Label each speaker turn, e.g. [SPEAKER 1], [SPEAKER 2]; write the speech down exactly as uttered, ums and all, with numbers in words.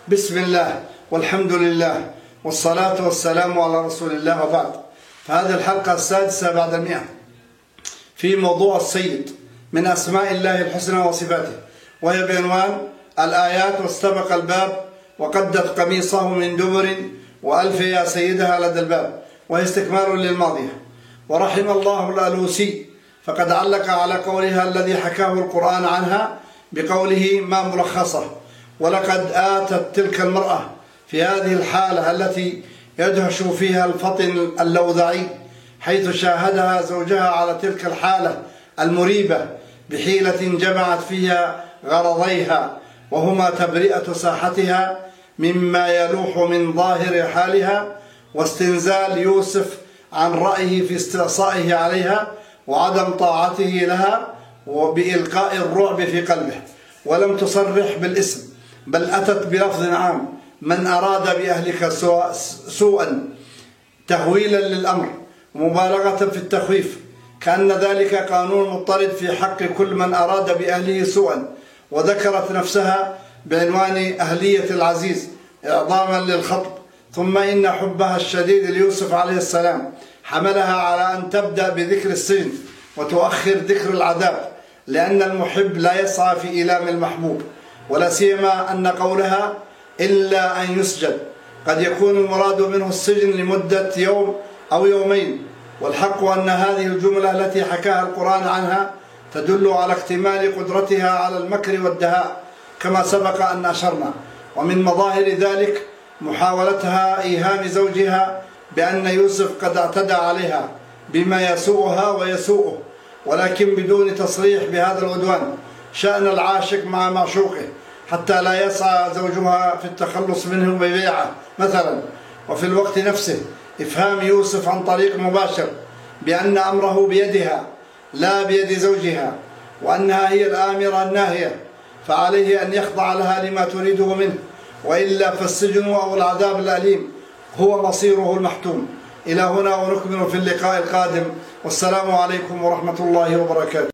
[SPEAKER 1] بسم الله والحمد لله والصلاة والسلام على رسول الله، وبعد. فهذه الحلقة السادسة بعد المئة في موضوع السيد من أسماء الله الحسنى وصفاته، وهي بعنوان الآيات واستبق الباب وقدت قميصه من دبر وألف يا سيدها لدى الباب، وهي استكمال للماضية. ورحم الله الألوسي فقد علق على قولها الذي حكاه القرآن عنها بقوله ما ملخصه: ولقد آتت تلك المرأة في هذه الحالة التي يدهش فيها الفطن اللوذعي، حيث شاهدها زوجها على تلك الحالة المريبة بحيلة جمعت فيها غرضيها، وهما تبرئة ساحتها مما يلوح من ظاهر حالها، واستنزال يوسف عن رأيه في استعصائه عليها وعدم طاعته لها وبإلقاء الرعب في قلبه. ولم تصرح بالاسم، بل أتت بلفظ عام: من أراد بأهلك سوءا، تهويلا للأمر ومبالغة في التخويف، كأن ذلك قانون مضطرد في حق كل من أراد بأهله سوءا. وذكرت نفسها بعنوان أهلية العزيز إعظاما للخطب. ثم إن حبها الشديد ليوسف عليه السلام حملها على أن تبدأ بذكر السجن وتؤخر ذكر العذاب، لأن المحب لا يسعى في إيلام المحبوب، ولا سيما أن قولها إلا أن يسجد قد يكون المراد منه السجن لمدة يوم أو يومين. والحق أن هذه الجملة التي حكاها القرآن عنها تدل على اكتمال قدرتها على المكر والدهاء كما سبق أن أشرنا. ومن مظاهر ذلك محاولتها إيهام زوجها بأن يوسف قد اعتدى عليها بما يسوءها ويسوءه، ولكن بدون تصريح بهذا العدوان، شأن العاشق مع معشوقه، حتى لا يسعى زوجها في التخلص منه ببيعه مثلا. وفي الوقت نفسه إفهام يوسف عن طريق مباشر بأن أمره بيدها لا بيد زوجها، وأنها هي الآمرة الناهية، فعليه أن يخضع لها لما تريده منه، وإلا فالسجن أو العذاب الأليم هو مصيره المحتوم. إلى هنا ونكمل في اللقاء القادم، والسلام عليكم ورحمة الله وبركاته.